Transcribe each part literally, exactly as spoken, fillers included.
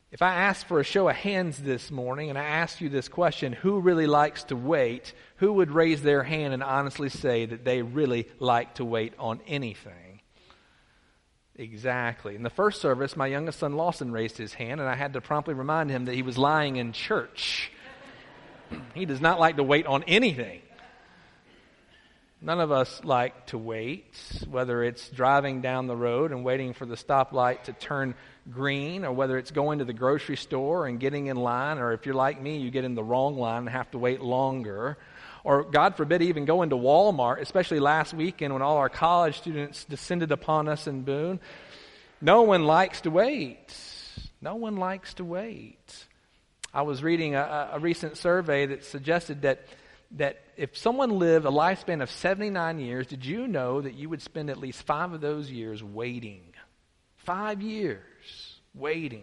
If I asked for a show of hands this morning and I asked you this question, who really likes to wait, who would raise their hand and honestly say that they really like to wait on anything? Exactly. In the first service, my youngest son Lawson raised his hand, and I had to promptly remind him that he was lying in church. He does not like to wait on anything. None of us like to wait, whether it's driving down the road and waiting for the stoplight to turn green, or whether it's going to the grocery store and getting in line, or if you're like me, you get in the wrong line and have to wait longer, or God forbid even going to Walmart, especially last weekend when all our college students descended upon us in Boone. No one likes to wait. No one likes to wait. I was reading a, a recent survey that suggested that that if someone lived a lifespan of seventy-nine years, did you know that you would spend at least five of those years waiting? Five years waiting.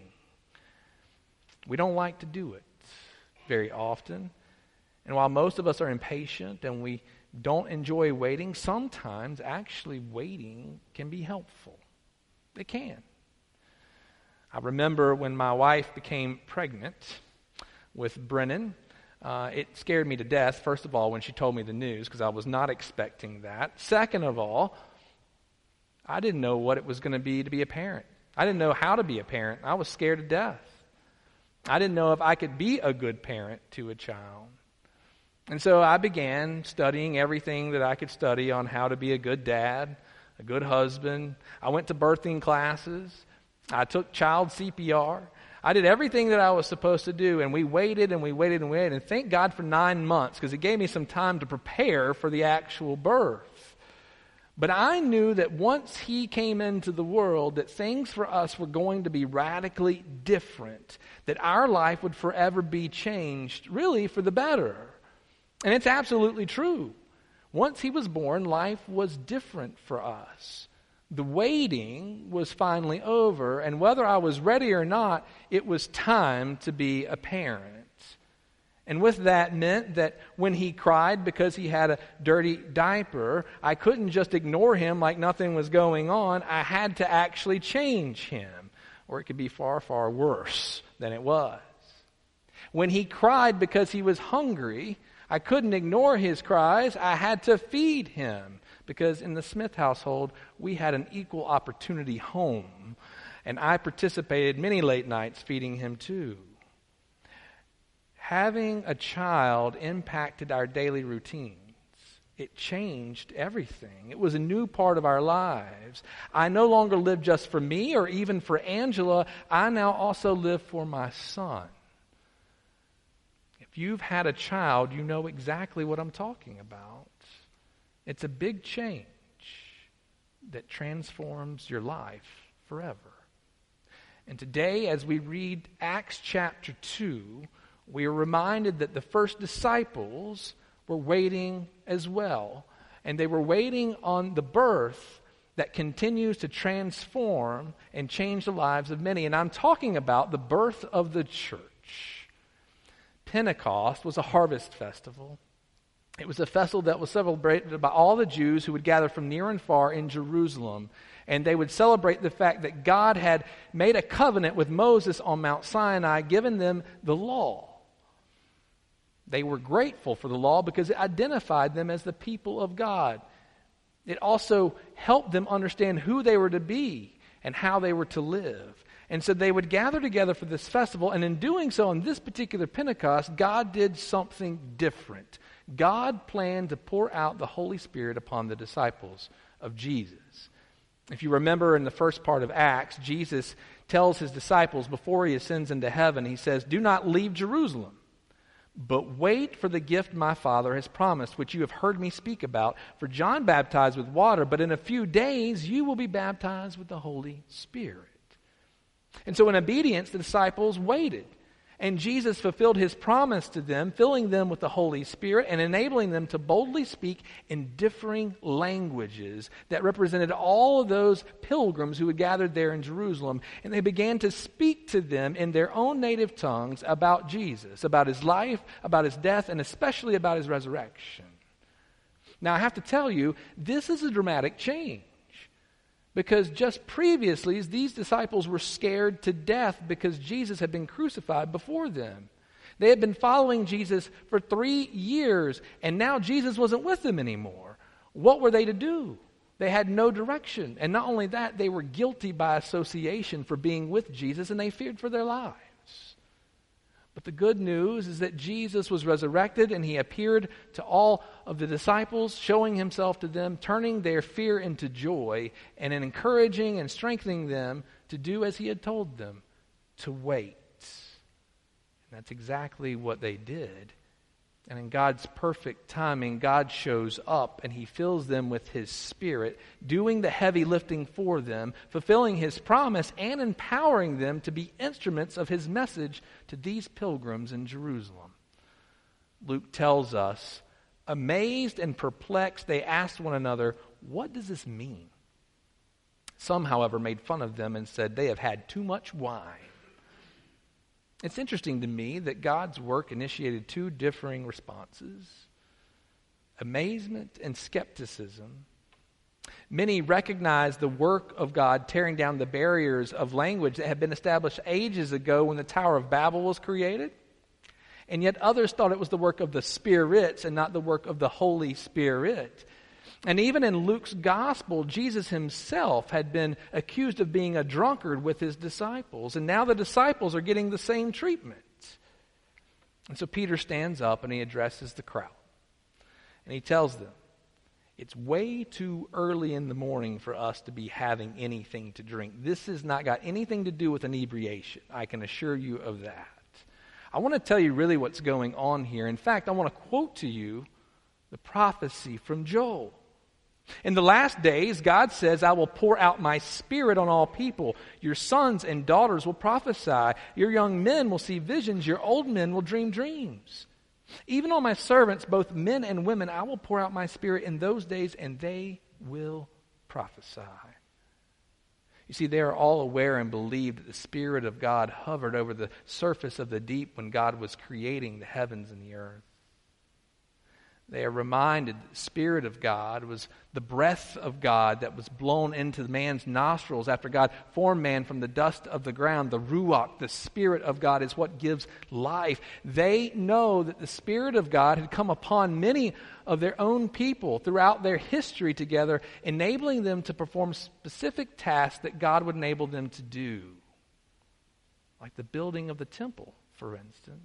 We don't like to do it very often. And while most of us are impatient and we don't enjoy waiting, sometimes actually waiting can be helpful. It can. I remember when my wife became pregnant with Brennan. Uh, it scared me to death, first of all, when she told me the news, because I was not expecting that. Second of all, I didn't know what it was going to be to be a parent. I didn't know how to be a parent. I was scared to death. I didn't know if I could be a good parent to a child. And so I began studying everything that I could study on how to be a good dad, a good husband. I went to birthing classes. I took child C P R. I did everything that I was supposed to do, and we waited and we waited and waited. And thank God for nine months, because it gave me some time to prepare for the actual birth. But I knew that once he came into the world, that things for us were going to be radically different, that our life would forever be changed, really for the better. And it's absolutely true. Once he was born, life was different for us. The waiting was finally over, and whether I was ready or not, it was time to be a parent. And with that meant that when he cried because he had a dirty diaper, I couldn't just ignore him like nothing was going on. I had to actually change him, or it could be far, far worse than it was. When he cried because he was hungry, I couldn't ignore his cries. I had to feed him. Because in the Smith household, we had an equal opportunity home. And I participated many late nights feeding him too. Having a child impacted our daily routines. It changed everything. It was a new part of our lives. I no longer lived just for me or even for Angela. I now also live for my son. If you've had a child, you know exactly what I'm talking about. It's a big change that transforms your life forever. And today, as we read Acts chapter two, we are reminded that the first disciples were waiting as well. And they were waiting on the birth that continues to transform and change the lives of many. And I'm talking about the birth of the church. Pentecost was a harvest festival. It was a festival that was celebrated by all the Jews who would gather from near and far in Jerusalem. And they would celebrate the fact that God had made a covenant with Moses on Mount Sinai, giving them the law. They were grateful for the law because it identified them as the people of God. It also helped them understand who they were to be and how they were to live. And so they would gather together for this festival, and in doing so, on this particular Pentecost, God did something different. God planned to pour out the Holy Spirit upon the disciples of Jesus. If you remember in the first part of Acts, Jesus tells his disciples before he ascends into heaven, he says, "Do not leave Jerusalem, but wait for the gift my Father has promised, which you have heard me speak about. For John baptized with water, but in a few days you will be baptized with the Holy Spirit." And so in obedience, the disciples waited. And Jesus fulfilled his promise to them, filling them with the Holy Spirit and enabling them to boldly speak in differing languages that represented all of those pilgrims who had gathered there in Jerusalem. And they began to speak to them in their own native tongues about Jesus, about his life, about his death, and especially about his resurrection. Now, I have to tell you, this is a dramatic change. Because just previously, these disciples were scared to death because Jesus had been crucified before them. They had been following Jesus for three years, and now Jesus wasn't with them anymore. What were they to do? They had no direction. And not only that, they were guilty by association for being with Jesus, and they feared for their lives. But the good news is that Jesus was resurrected, and he appeared to all of the disciples, showing himself to them, turning their fear into joy, and encouraging and strengthening them to do as he had told them, to wait. And that's exactly what they did. And in God's perfect timing, God shows up and he fills them with his Spirit, doing the heavy lifting for them, fulfilling his promise, and empowering them to be instruments of his message to these pilgrims in Jerusalem. Luke tells us, amazed and perplexed, they asked one another, "What does this mean?" Some, however, made fun of them and said, "They have had too much wine." It's interesting to me that God's work initiated two differing responses: amazement and skepticism. Many recognized the work of God tearing down the barriers of language that had been established ages ago when the Tower of Babel was created. And yet others thought it was the work of the spirits and not the work of the Holy Spirit. And even in Luke's gospel, Jesus himself had been accused of being a drunkard with his disciples. And now the disciples are getting the same treatment. And so Peter stands up and he addresses the crowd. And he tells them, it's way too early in the morning for us to be having anything to drink. This has not got anything to do with inebriation. I can assure you of that. I want to tell you really what's going on here. In fact, I want to quote to you the prophecy from Joel. In the last days, God says, I will pour out my Spirit on all people. Your sons and daughters will prophesy. Your young men will see visions. Your old men will dream dreams. Even on my servants, both men and women, I will pour out my Spirit in those days, and they will prophesy. You see, they are all aware and believe that the Spirit of God hovered over the surface of the deep when God was creating the heavens and the earth. They are reminded that the Spirit of God was the breath of God that was blown into man's nostrils after God formed man from the dust of the ground. The Ruach, the Spirit of God, is what gives life. They know that the Spirit of God had come upon many of their own people throughout their history together, enabling them to perform specific tasks that God would enable them to do. Like the building of the temple, for instance.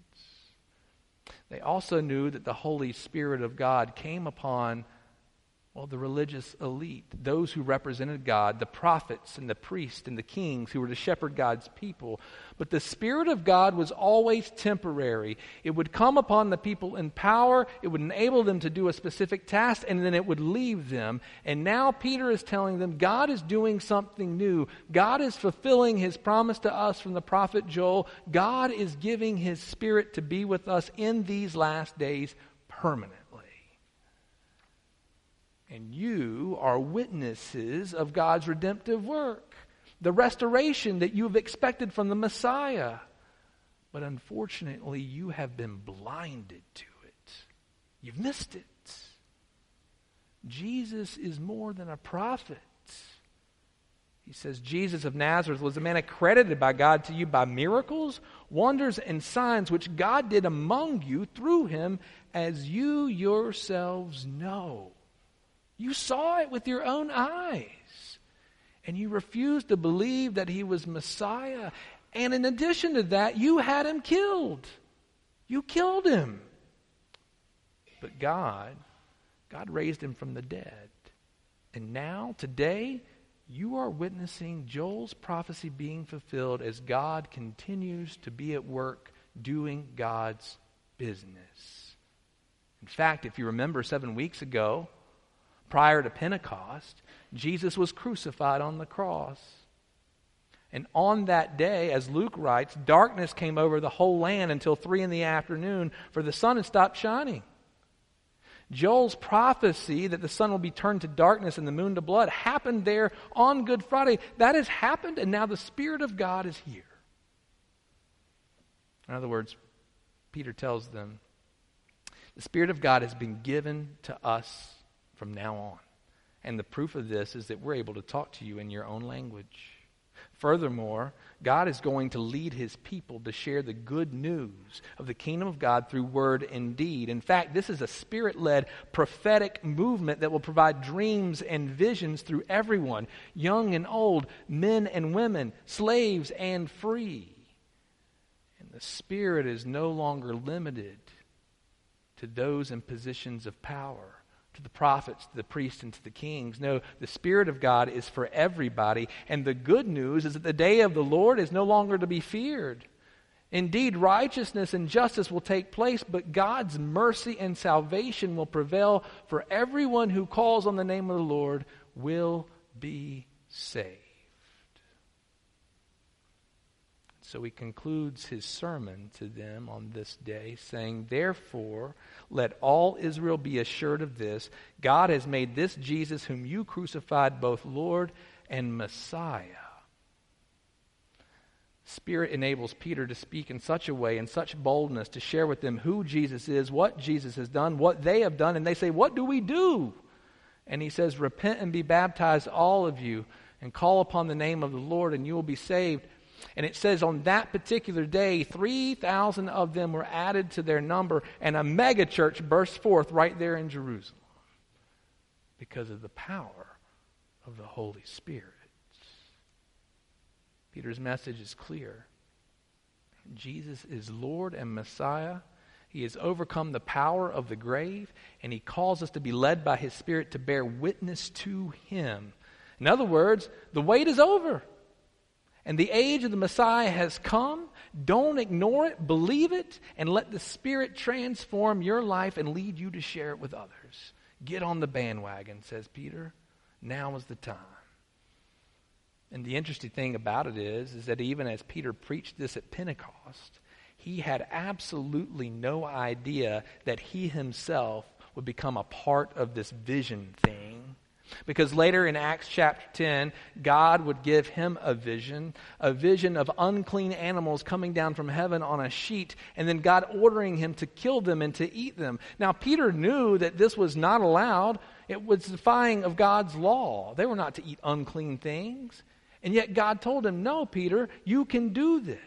They also knew that the Holy Spirit of God came upon, well, the religious elite, those who represented God, the prophets and the priests and the kings who were to shepherd God's people. But the Spirit of God was always temporary. It would come upon the people in power, it would enable them to do a specific task, and then it would leave them. And now Peter is telling them God is doing something new. God is fulfilling his promise to us from the prophet Joel. God is giving his Spirit to be with us in these last days permanently. And you are witnesses of God's redemptive work, the restoration that you've expected from the Messiah. But unfortunately, you have been blinded to it. You've missed it. Jesus is more than a prophet. He says, Jesus of Nazareth was a man accredited by God to you by miracles, wonders, and signs which God did among you through him, as you yourselves know. You saw it with your own eyes, and you refused to believe that he was Messiah. And in addition to that, you had him killed. You killed him. But God, God raised him from the dead. And now, today, you are witnessing Joel's prophecy being fulfilled as God continues to be at work doing God's business. In fact, if you remember seven weeks ago, prior to Pentecost, Jesus was crucified on the cross. And on that day, as Luke writes, darkness came over the whole land until three in the afternoon, for the sun had stopped shining. Joel's prophecy that the sun will be turned to darkness and the moon to blood happened there on Good Friday. That has happened, and now the Spirit of God is here. In other words, Peter tells them, the Spirit of God has been given to us from now on. And the proof of this is that we're able to talk to you in your own language. Furthermore, God is going to lead his people to share the good news of the kingdom of God through word and deed. In fact, this is a Spirit-led prophetic movement that will provide dreams and visions through everyone, young and old, men and women, slaves and free. And the Spirit is no longer limited to those in positions of power, to the prophets, to the priests, and to the kings. No, the Spirit of God is for everybody. And the good news is that the day of the Lord is no longer to be feared. Indeed, righteousness and justice will take place, but God's mercy and salvation will prevail, for everyone who calls on the name of the Lord will be saved. So he concludes his sermon to them on this day, saying, "Therefore, let all Israel be assured of this, God has made this Jesus whom you crucified both Lord and Messiah." Spirit enables Peter to speak in such a way, in such boldness, to share with them who Jesus is, what Jesus has done, what they have done. And they say, "What do we do?" And he says, "Repent and be baptized, all of you, and call upon the name of the Lord, and you will be saved." And it says on that particular day, three thousand of them were added to their number, and a mega church burst forth right there in Jerusalem because of the power of the Holy Spirit. Peter's message is clear. Jesus is Lord and Messiah. He has overcome the power of the grave, and he calls us to be led by his Spirit to bear witness to him. In other words, the wait is over. And the age of the Messiah has come. Don't ignore it, believe it, and let the Spirit transform your life and lead you to share it with others. Get on the bandwagon, says Peter. Now is the time. And the interesting thing about it is, is that even as Peter preached this at Pentecost, he had absolutely no idea that he himself would become a part of this vision thing. Because later in Acts chapter ten, God would give him a vision, a vision of unclean animals coming down from heaven on a sheet, and then God ordering him to kill them and to eat them. Now, Peter knew that this was not allowed. It was defying of God's law. They were not to eat unclean things. And yet God told him, "No, Peter, you can do this."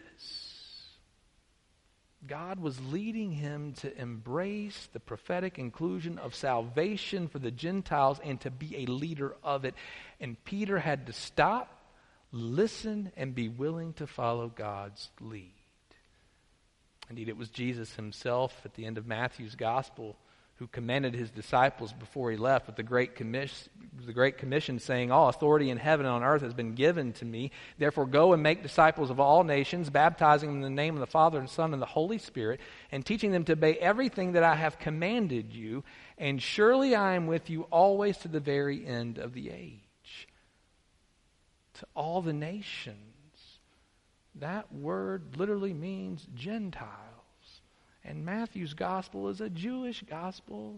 God was leading him to embrace the prophetic inclusion of salvation for the Gentiles and to be a leader of it. And Peter had to stop, listen, and be willing to follow God's lead. Indeed, it was Jesus himself at the end of Matthew's gospel who commanded his disciples before he left with the Great Commission, the Great Commission saying, "All authority in heaven and on earth has been given to me. Therefore go and make disciples of all nations, baptizing them in the name of the Father and Son and the Holy Spirit, and teaching them to obey everything that I have commanded you. And surely I am with you always to the very end of the age." To all the nations. That word literally means Gentiles. And Matthew's gospel is a Jewish gospel.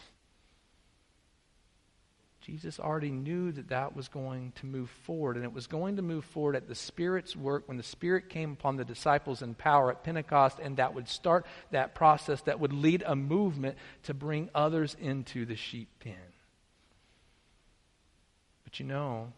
Jesus already knew that that was going to move forward, and it was going to move forward at the Spirit's work when the Spirit came upon the disciples in power at Pentecost, and that would start that process that would lead a movement to bring others into the sheep pen. But you know,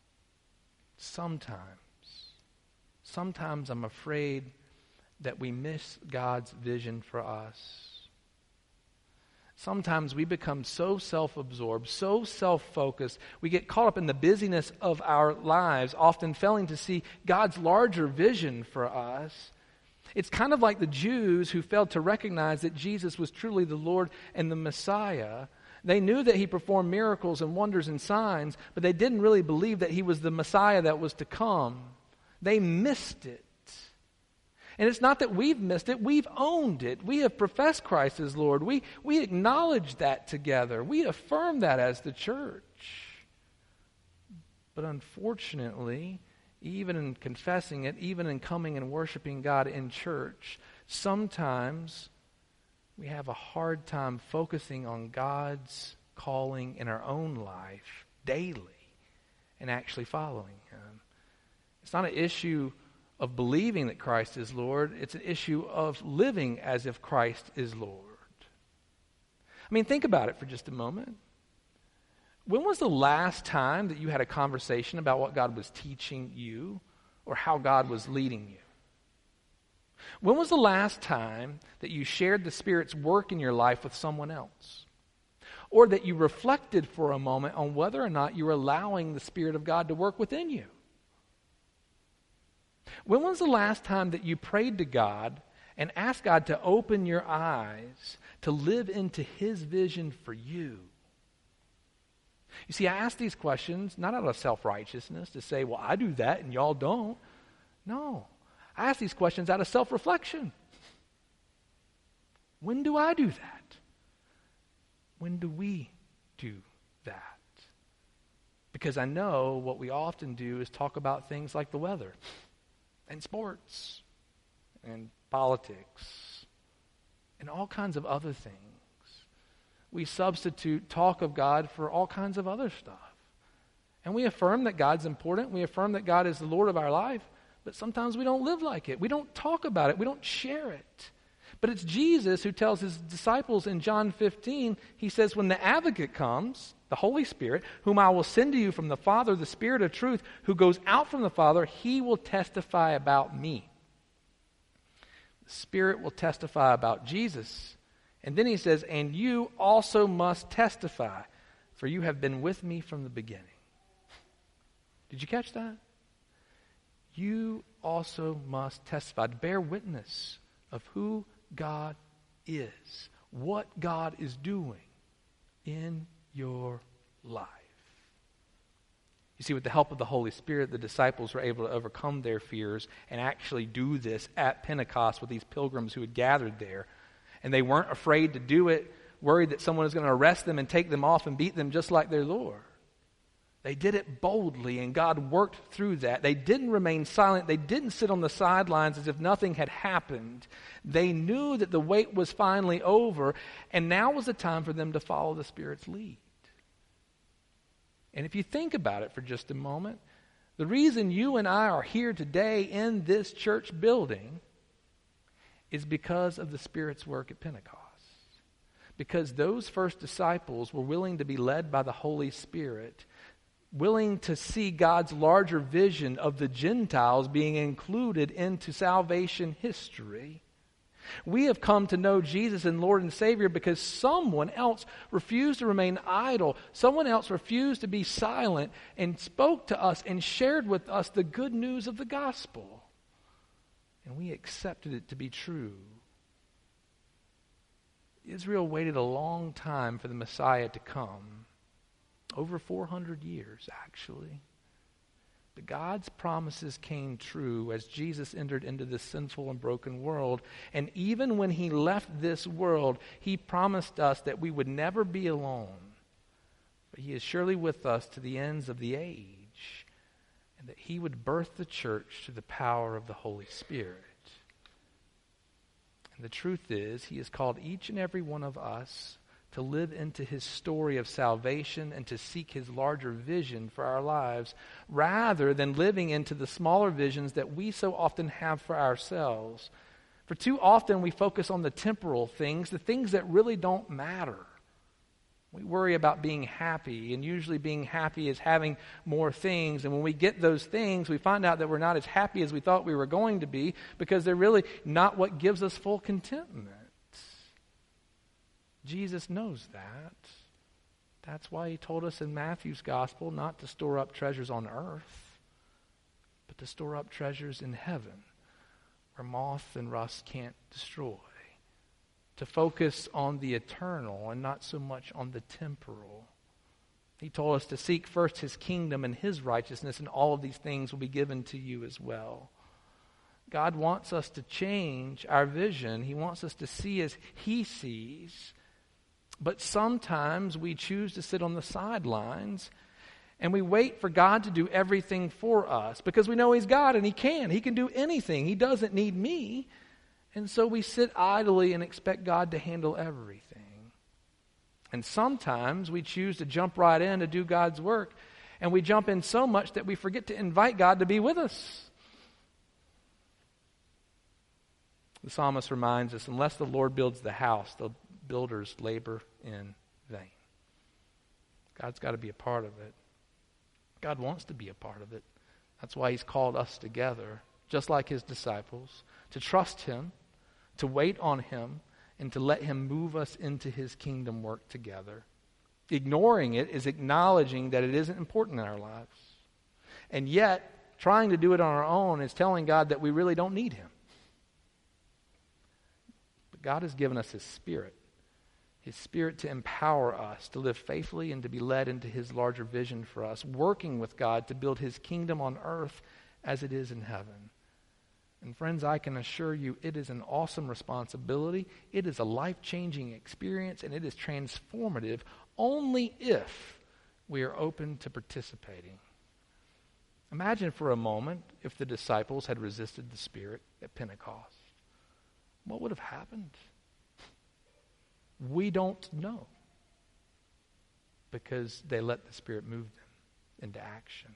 sometimes, sometimes I'm afraid that we miss God's vision for us. Sometimes we become so self-absorbed, so self-focused, we get caught up in the busyness of our lives, often failing to see God's larger vision for us. It's kind of like the Jews who failed to recognize that Jesus was truly the Lord and the Messiah. They knew that he performed miracles and wonders and signs, but they didn't really believe that he was the Messiah that was to come. They missed it. And it's not that we've missed it, we've owned it. We have professed Christ as Lord. We, we acknowledge that together. We affirm that as the church. But unfortunately, even in confessing it, even in coming and worshiping God in church, sometimes we have a hard time focusing on God's calling in our own life daily and actually following him. It's not an issue of believing that Christ is Lord. It's an issue of living as if Christ is Lord. I mean, think about it for just a moment. When was the last time that you had a conversation about what God was teaching you or how God was leading you? When was the last time that you shared the Spirit's work in your life with someone else? Or that you reflected for a moment on whether or not you were allowing the Spirit of God to work within you? When was the last time that you prayed to God and asked God to open your eyes to live into His vision for you? You see, I ask these questions not out of self-righteousness to say, well, I do that and y'all don't. No. I ask these questions out of self-reflection. When do I do that? When do we do that? Because I know what we often do is talk about things like the weather and sports and politics and all kinds of other things. We substitute talk of God for all kinds of other stuff. And we affirm that God's important. We affirm that God is the Lord of our life. But sometimes we don't live like it. We don't talk about it. We don't share it. But it's Jesus who tells his disciples in John fifteen, he says, when the advocate comes, the Holy Spirit, whom I will send to you from the Father, the Spirit of truth, who goes out from the Father, he will testify about me. The Spirit will testify about Jesus. And then he says, and you also must testify, for you have been with me from the beginning. Did you catch that? You also must testify, to bear witness of who God is, what God is doing in your life. You see, with the help of the Holy Spirit, the disciples were able to overcome their fears and actually do this at Pentecost with these pilgrims who had gathered there. And they weren't afraid to do it, worried that someone was going to arrest them and take them off and beat them just like their Lord. They did it boldly, and God worked through that. They didn't remain silent. They didn't sit on the sidelines as if nothing had happened. They knew that the wait was finally over, and now was the time for them to follow the Spirit's lead. And if you think about it for just a moment, the reason you and I are here today in this church building is because of the Spirit's work at Pentecost. Because those first disciples were willing to be led by the Holy Spirit, willing to see God's larger vision of the Gentiles being included into salvation history. We have come to know Jesus and Lord and Savior because someone else refused to remain idle. Someone else refused to be silent and spoke to us and shared with us the good news of the gospel. And we accepted it to be true. Israel waited a long time for the Messiah to come. Over four hundred years, actually. But God's promises came true as Jesus entered into this sinful and broken world. And even when he left this world, he promised us that we would never be alone. But he is surely with us to the ends of the age. And that he would birth the church through the power of the Holy Spirit. And the truth is, he has called each and every one of us to live into his story of salvation and to seek his larger vision for our lives, rather than living into the smaller visions that we so often have for ourselves. For too often we focus on the temporal things, the things that really don't matter. We worry about being happy, and usually being happy is having more things. And when we get those things, we find out that we're not as happy as we thought we were going to be because they're really not what gives us full contentment. Jesus knows that. That's why he told us in Matthew's gospel not to store up treasures on earth, but to store up treasures in heaven, where moth and rust can't destroy. To focus on the eternal and not so much on the temporal. He told us to seek first his kingdom and his righteousness, and all of these things will be given to you as well. God wants us to change our vision. He wants us to see as he sees. But sometimes we choose to sit on the sidelines and we wait for God to do everything for us because we know he's God and he can. He can do anything. He doesn't need me. And so we sit idly and expect God to handle everything. And sometimes we choose to jump right in to do God's work, and we jump in so much that we forget to invite God to be with us. The psalmist reminds us, unless the Lord builds the house, the builders labor in vain. God's got to be a part of it. God wants to be a part of it. That's why he's called us together, just like his disciples, to trust him, to wait on him, and to let him move us into his kingdom work together. Ignoring it is acknowledging that it isn't important in our lives. And yet, trying to do it on our own is telling God that we really don't need him. But God has given us his Spirit. His Spirit to empower us to live faithfully and to be led into his larger vision for us, working with God to build his kingdom on earth as it is in heaven. And friends, I can assure you it is an awesome responsibility. It is a life-changing experience, and it is transformative only if we are open to participating. Imagine for a moment if the disciples had resisted the Spirit at Pentecost. What would have happened? We don't know, because they let the Spirit move them into action.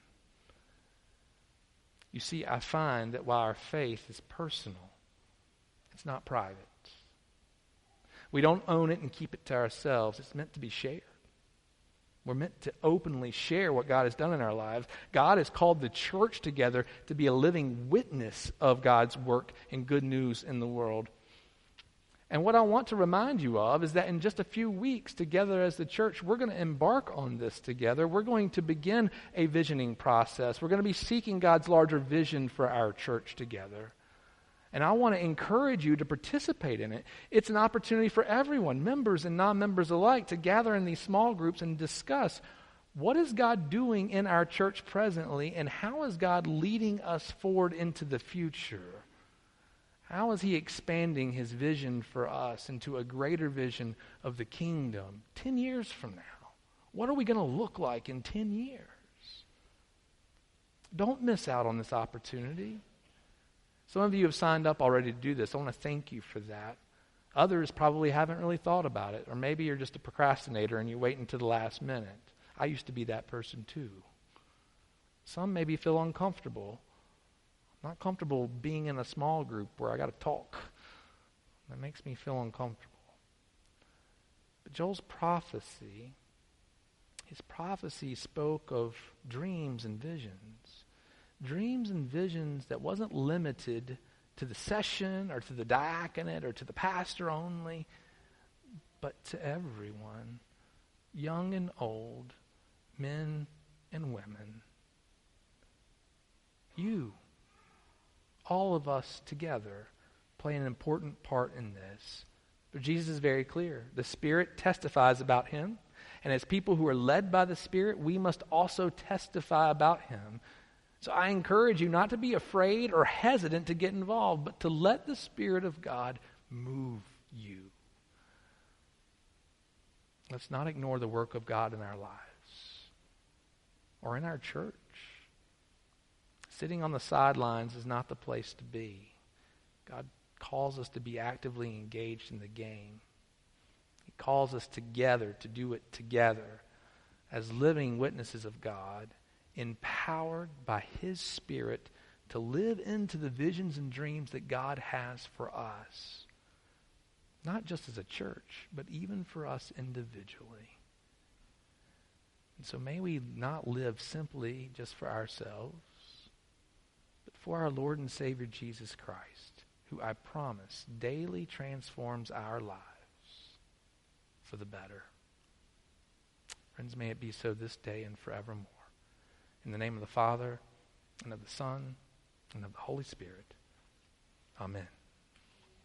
You see, I find that while our faith is personal, it's not private. We don't own it and keep it to ourselves. It's meant to be shared. We're meant to openly share what God has done in our lives. God has called the church together to be a living witness of God's work and good news in the world. And what I want to remind you of is that in just a few weeks together as the church, we're going to embark on this together. We're going to begin a visioning process. We're going to be seeking God's larger vision for our church together. And I want to encourage you to participate in it. It's an opportunity for everyone, members and non-members alike, to gather in these small groups and discuss what is God doing in our church presently, and how is God leading us forward into the future? How is he expanding his vision for us into a greater vision of the kingdom ten years from now? What are we going to look like in ten years? Don't miss out on this opportunity. Some of you have signed up already to do this. I want to thank you for that. Others probably haven't really thought about it. Or maybe you're just a procrastinator and you wait until the last minute. I used to be that person too. Some maybe feel uncomfortable. Not comfortable being in a small group where I got to talk. That makes me feel uncomfortable. But Joel's prophecy, his prophecy spoke of dreams and visions. Dreams and visions that wasn't limited to the session or to the diaconate or to the pastor only, but to everyone, young and old, men and women. You, all of us together, play an important part in this. But Jesus is very clear. The Spirit testifies about him, and as people who are led by the Spirit, we must also testify about him. So I encourage you not to be afraid or hesitant to get involved, but to let the Spirit of God move you. Let's not ignore the work of God in our lives or in our church. Sitting on the sidelines is not the place to be. God calls us to be actively engaged in the game. He calls us together to do it together as living witnesses of God, empowered by his Spirit to live into the visions and dreams that God has for us. Not just as a church, but even for us individually. And so may we not live simply just for ourselves, but for our Lord and Savior Jesus Christ, who I promise daily transforms our lives for the better. Friends, may it be so this day and forevermore. In the name of the Father, and of the Son, and of the Holy Spirit. Amen.